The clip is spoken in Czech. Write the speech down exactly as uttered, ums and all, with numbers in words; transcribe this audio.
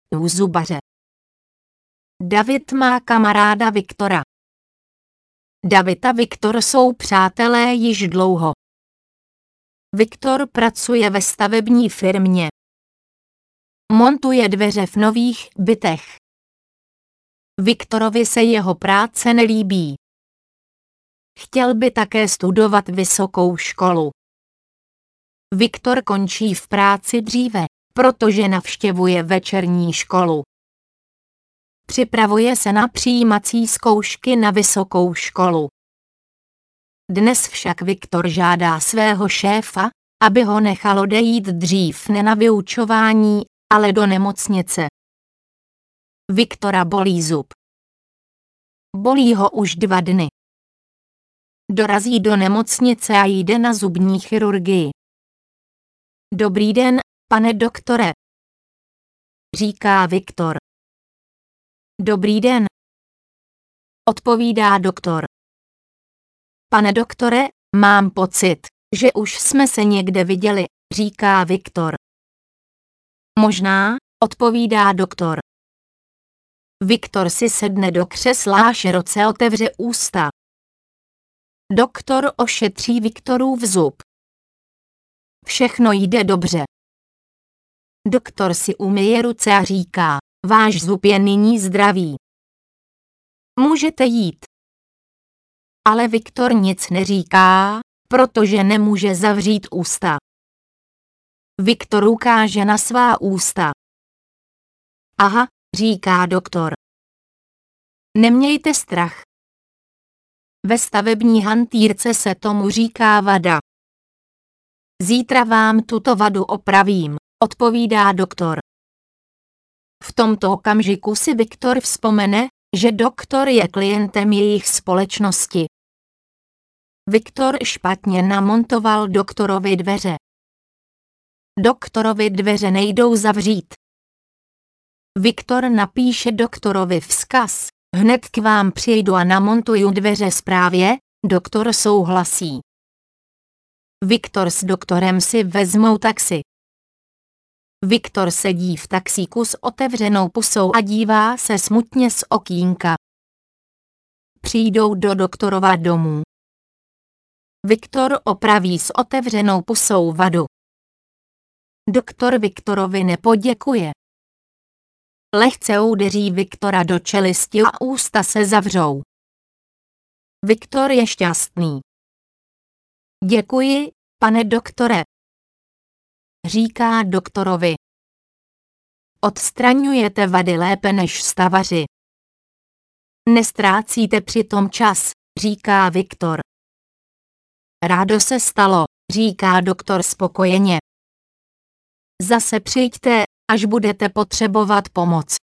u zubaře. David má kamaráda Viktora. David a Viktor jsou přátelé již dlouho. Viktor pracuje ve stavební firmě. Montuje dveře v nových bytech. Viktorovi se jeho práce nelíbí. Chtěl by také studovat vysokou školu. Viktor končí v práci dříve, protože navštěvuje večerní školu. Připravuje se na přijímací zkoušky na vysokou školu. Dnes však Viktor žádá svého šéfa, aby ho nechal odejít dřív ne na vyučování, ale do nemocnice. Viktora bolí zub. Bolí ho už dva dny. Dorazí do nemocnice a jde na zubní chirurgii. Dobrý den, pane doktore, říká Viktor. Dobrý den, odpovídá doktor. Pane doktore, mám pocit, že už jsme se někde viděli, říká Viktor. Možná, odpovídá doktor. Viktor si sedne do křesla a široce otevře ústa. Doktor ošetří Viktorův zub. Všechno jde dobře. Doktor si umyje ruce a říká, váš zub je nyní zdravý. Můžete jít. Ale Viktor nic neříká, protože nemůže zavřít ústa. Viktor ukáže na svá ústa. Aha, říká doktor. Nemějte strach. Ve stavební hantýrce se tomu říká vada. Zítra vám tuto vadu opravím, odpovídá doktor. V tomto okamžiku si Viktor vzpomene, že doktor je klientem jejich společnosti. Viktor špatně namontoval doktorovi dveře. Doktorovi dveře nejdou zavřít. Viktor napíše doktorovi vzkaz, hned k vám přijdu a namontuju dveře správně, doktor souhlasí. Viktor s doktorem si vezmou taxi. Viktor sedí v taxíku s otevřenou pusou a dívá se smutně z okýnka. Přijdou do doktorova domu. Viktor opraví s otevřenou pusou vadu. Doktor Viktorovi nepoděkuje. Lehce udeří Viktora do čelisti a ústa se zavřou. Viktor je šťastný. Děkuji, pane doktore, říká doktorovi. Odstraňujete vady lépe než stavaři. Nestrácíte přitom čas, říká Viktor. Rádo se stalo, říká doktor spokojeně. Zase přijďte, až budete potřebovat pomoc.